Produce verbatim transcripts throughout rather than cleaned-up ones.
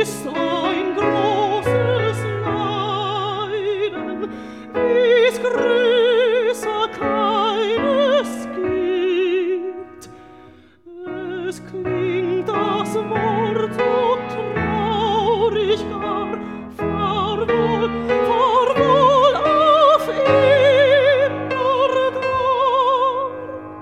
ist ein großes Leiden, wie's größer keines gibt. Es klingt das Wort so traurig gar, fahr wohl, fahr wohl auf immerdar.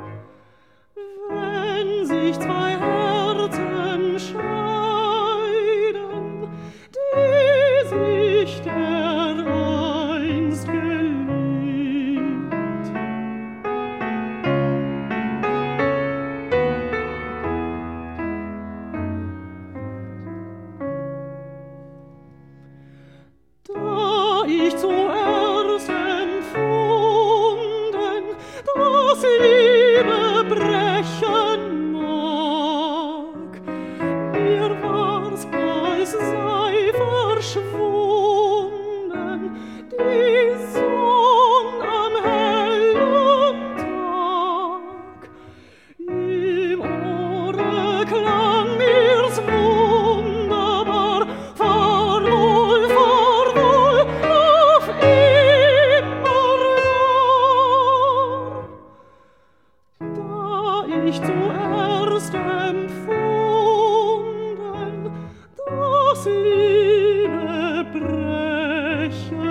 Wenn sich zwei Herzen scheiden, die sich dereinst geliebt, da ich zuerst empfunden, dass Liebe brechen mag, mir war's, als sei verschwunden die Sonn am hellen Tag. Im Ohre klang mir's wunderbar, fahr wohl, fahr wohl auf immerdar. Da ich zuerst empfunden, dass Liebe brechen